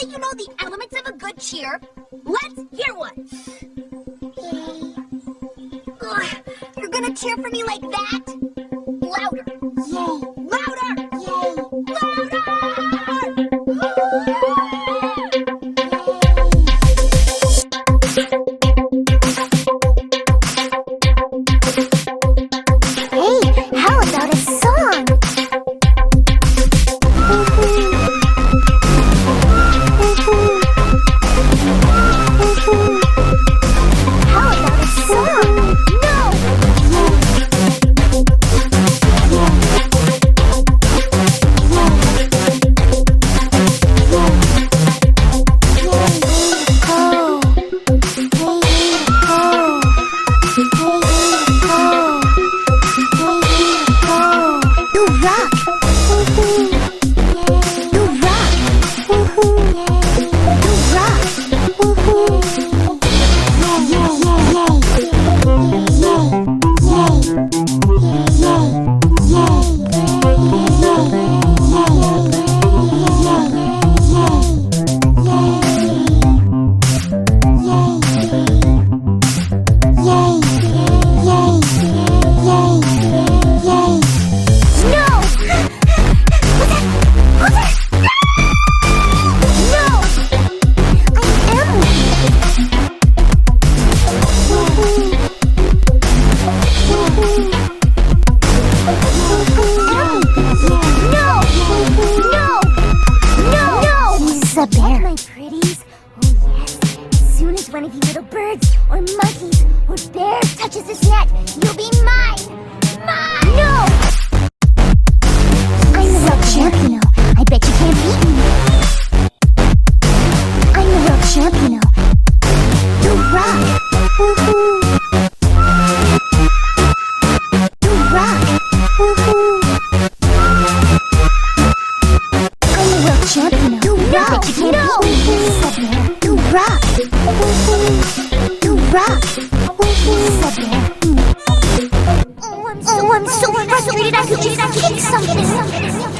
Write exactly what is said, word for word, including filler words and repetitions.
you know the elements of a good cheer? Let's hear one. Ugh, you're gonna cheer for me like that? Louder. Yay. Louder. Yay. Louder! Hey, how about a song? How about a song? No! A bear. My pretties. Oh yes. As soon as one of you little birds or monkeys or bears touches this net, you'll be mine. Mine. No. I'm the world champion. I bet you can't beat me. I'm the world champion. You rock. Woohoo. You rock. Woohoo. I'm the world champion. You rock. You can't no. beat me. You rock. You rock. Oh, I'm so, oh, I'm so frustrated. I could just kick something.